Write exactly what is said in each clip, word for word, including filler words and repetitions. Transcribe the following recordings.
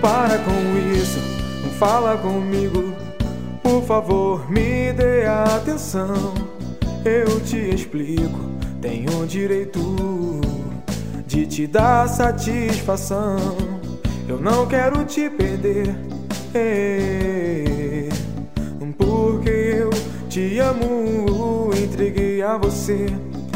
Para com isso, não fala comigo. Por favor, me dê atenção. Eu te explico, tenho direito de te dar satisfação. Eu não quero te perder, é, porque eu te amo, entreguei a você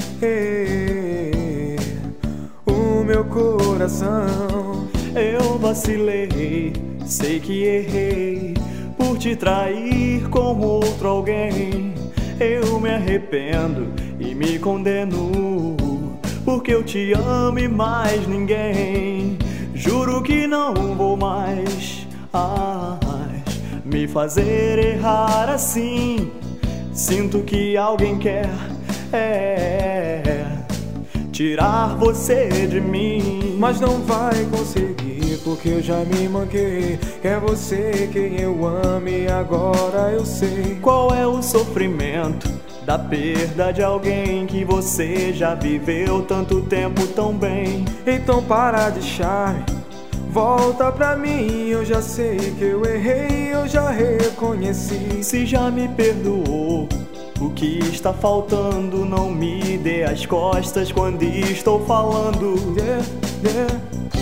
é, o meu coração. Eu vacilei, sei que errei por te trair com outro alguém. Eu me arrependo e me condeno, porque eu te amo e mais ninguém. Juro que não vou mais ah, me fazer errar assim. Sinto que alguém quer é, tirar você de mim, mas não vai conseguir, porque eu já me manquei. É você quem eu amo e agora eu sei qual é o sofrimento da perda de alguém que você já viveu tanto tempo tão bem. Então para de charme, volta pra mim. Eu já sei que eu errei, eu já reconheci. Se já me perdoou, o que está faltando? Não me dê as costas quando estou falando. Yeah, yeah.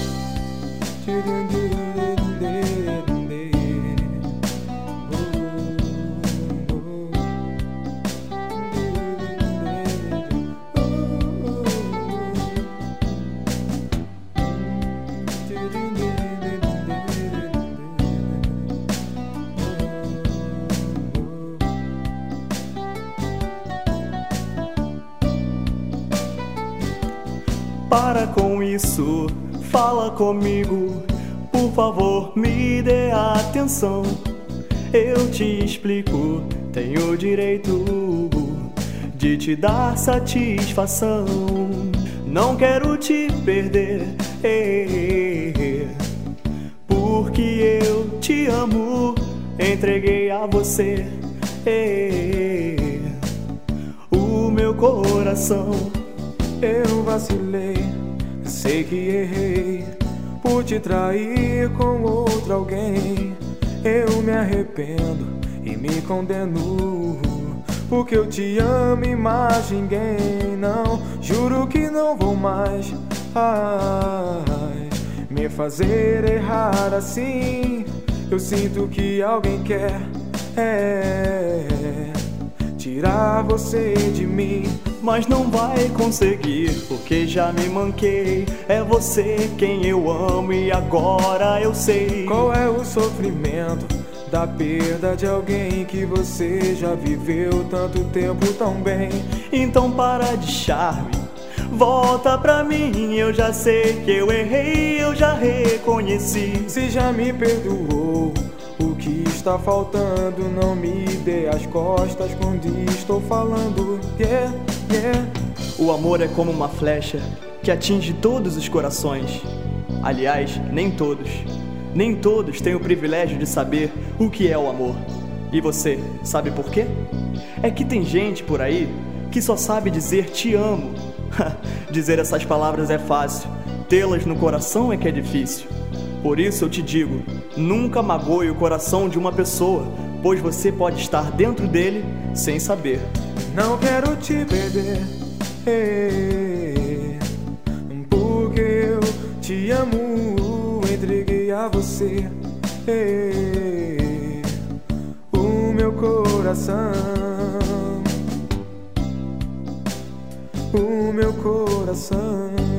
Para com isso, fala comigo. Por favor, me dê atenção. Eu te explico, tenho direito de te dar satisfação. Não quero te perder, porque eu te amo, entreguei a você o meu coração. Eu vacilei, sei que errei por te trair com outro alguém. Eu me arrependo e me condeno, porque eu te amo e mais ninguém. Não, juro que não vou mais ai, me fazer errar assim. Eu sinto que alguém quer é, tirar você de mim, mas não vai conseguir, porque já me manquei. É você quem eu amo e agora eu sei qual é o sofrimento da perda de alguém que você já viveu tanto tempo tão bem. Então para de charme, volta pra mim. Eu já sei que eu errei, eu já reconheci. Se já me perdoou, o que está faltando? Não me dê as costas quando estou falando. Yeah, yeah. O amor é como uma flecha que atinge todos os corações. Aliás, nem todos. Nem todos têm o privilégio de saber o que é o amor. E você sabe por quê? É que tem gente por aí que só sabe dizer te amo. Dizer essas palavras é fácil, tê-las no coração é que é difícil. Por isso eu te digo, nunca magoe o coração de uma pessoa, pois você pode estar dentro dele sem saber. Não quero te perder, é, porque eu te amo, entreguei a você é, o meu coração, o meu coração.